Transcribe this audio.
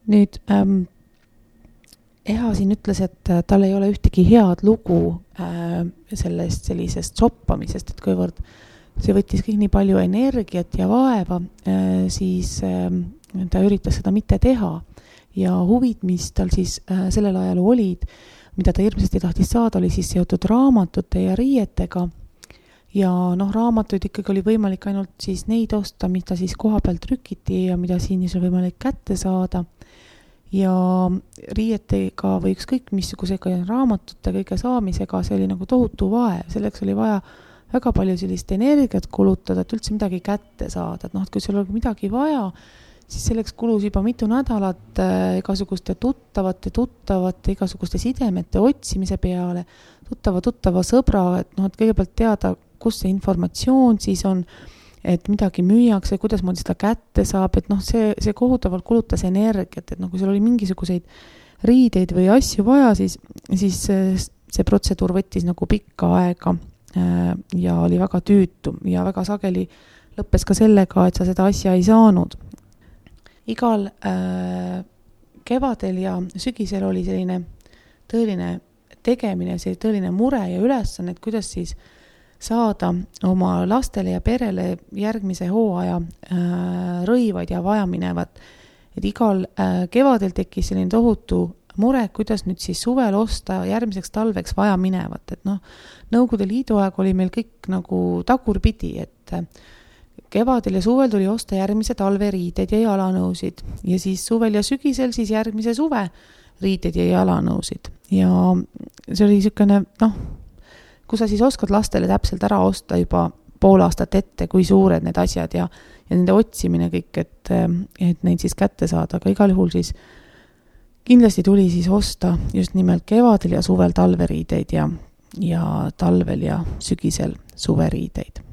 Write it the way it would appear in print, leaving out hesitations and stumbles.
Nüüd Eha siin ütles, et tal ei ole ühtegi head lugu sellisest shoppamisest, et kuivõrd see võttis kõik nii palju energiat ja vaeva, siis ta üritas seda mitte teha. Ja huvid, mis tal siis sellel ajal olid, mida ta hirmsasti tahtis saada, oli siis seotud raamatute ja riietega. Ja raamatuid ikkagi oli võimalik ainult siis neid osta, mida siis koha peal trükiti ja mida siin oli võimalik kätte saada. Ja riietega või ükskõik missugusega raamatute kõige saamisega, see oli nagu tohutu vaev. Selleks oli vaja väga palju sellist energiat kulutada, et üldse midagi kätte saada. Et kui sul oli midagi vaja, siis selleks kulus juba mitu nädalat igasuguste tuttavate, igasuguste sidemete otsimise peale, tuttava sõbra, et kõigepealt teada, kus see informatsioon siis on, et midagi müüakse, kuidas ma seda kätte saab, et see kohutavalt kulutas energiat, et kui sul oli mingisuguseid riideid või asju vaja, siis see protseduur võttis nagu pikka aega ja oli väga tüütu ja väga sageli lõppes ka sellega, et sa seda asja ei saanud. Igal kevadel ja sügisel oli selline tõeline tegemine, see tõeline mure ja ülesanne, et kuidas siis saada oma lastele ja perele järgmise hooaja rõivaid ja vajaminevat. Et igal kevadel tekkis selline tohutu mure, kuidas nüüd siis suvel osta järgmiseks talveks vajaminevat. Et Nõukogude Liidu aeg oli meil kõik nagu tagurpidi, et kevadel ja suvel tuli osta järgmise talve riideid ja jalanõusid ja siis suvel ja sügisel siis järgmise suve riideid ja jalanõusid. Ja see oli niisugune, kui sa siis oskad lastele täpselt ära osta juba pool aastat ette, kui suured need asjad ja nende otsimine kõik, et neid siis kätte saada, aga igal juhul siis kindlasti tuli siis osta just nimelt kevadel ja suvel talveriideid ja talvel ja sügisel suveriideid.